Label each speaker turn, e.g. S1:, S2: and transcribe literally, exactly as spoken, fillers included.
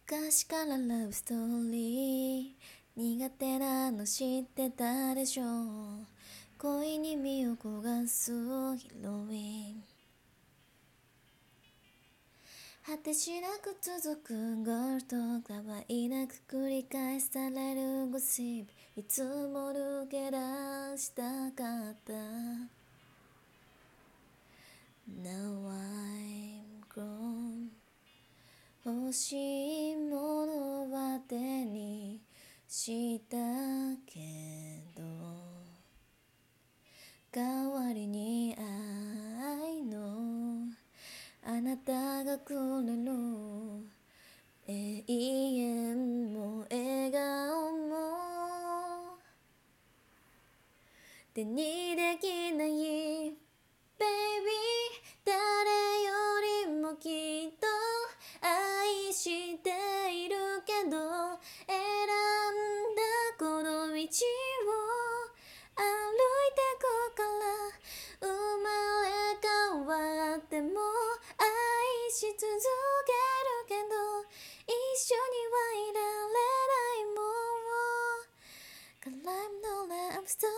S1: 昔からラブストーリー苦手なの知ってたでしょう。恋に身を焦がすヒロイン、果てしなく続くゴールドたわいなく繰り返されるゴシップ、いつも抜け出したかった。 Now I'm grown、 欲しいものは手にしたけど、代わりに愛のあなたがくれる永遠も笑顔も手にできない Baby、 誰よりもきっと愛しているけど、選んだこの道を歩いてくから生まれ変わっても愛し続けるけど一緒にはいられないもん。 Cause I'm no love story